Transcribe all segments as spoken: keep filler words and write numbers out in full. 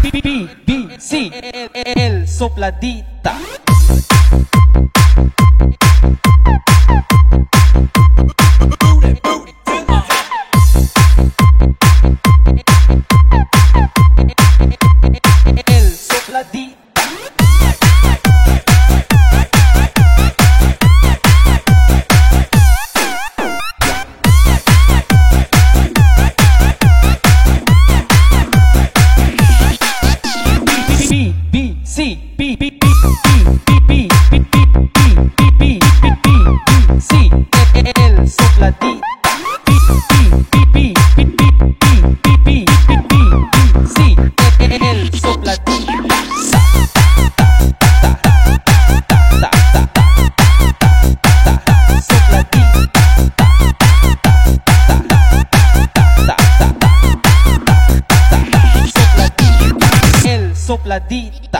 B, B, C, el, el sopladita. El sopladita. Sí, pi, pi, pi, pi, pi, pi, pi, pi, pi, pi, sí, el sopladita. Pi, pi, pi, pi, pi, pi, pi, pi, pi, sí, el sopladita. Ta, ta, ta, ta, ta, sopladita. Ta, ta, ta, el sopladita.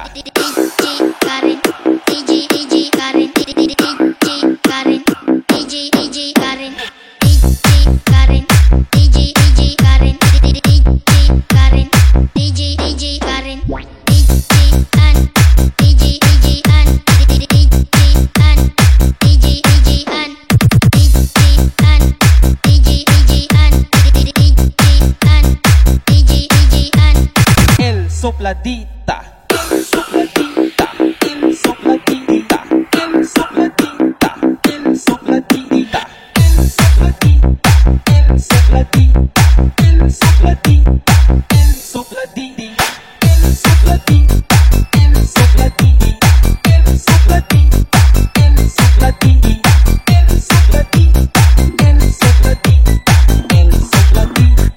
El sopladita. El sopladita, el sopladita, el sopladita, el sopladita, el sopladita, el sopladita, el sopladita, el sopladita, el sopladita, el sopladita, el sopladita, el sopladita, el sopladita, el sopladita, el sopladita.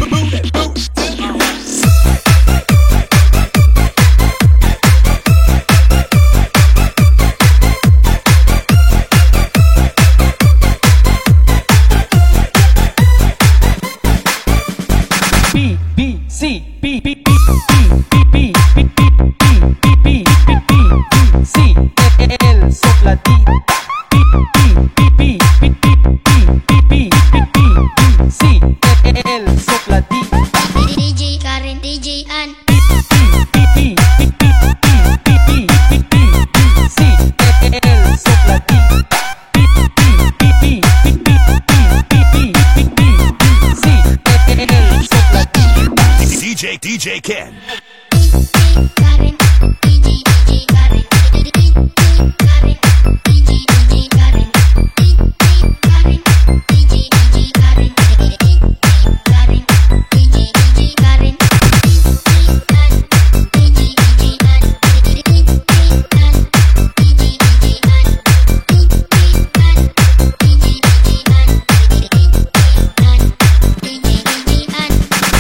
B, B, C, B, B, B, B, B, B, B, B, B, B, B, sí, el sopladita. B, B, B, B, B, B, B, sí, el sopladita. D J Karen, D J Ann. B, B, B, B, B, B, B, B, sí, el sopladita. B, B, B, B, B, B, B, B, sí, el sopladita. D J D J Ken. Karen, D J D J Karen, D J Karen, D J D J Karen, D J Karen, D J D J Karen, D J Karen, D J D J Karen, D J D J Ann, D J D J Ann, D J D J Ann, D J D J Ann, D J D J Ann, D J D J Ann.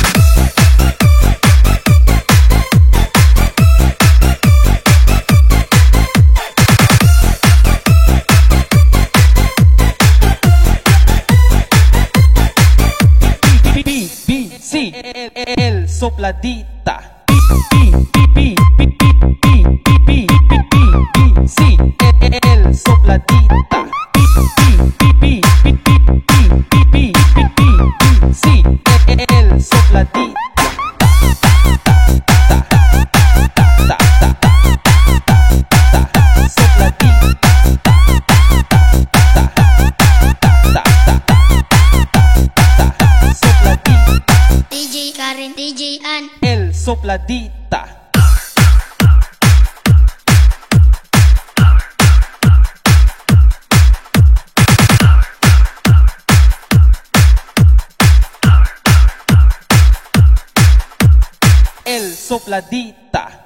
B, B, sí, el, el sopladita. B, B, B, B, B, B, B, B, sí, el sopladita. B, B, B, B, B, B, B, sí, el sopladita. D J Karen, D J Ann. El sopladita. El sopladita.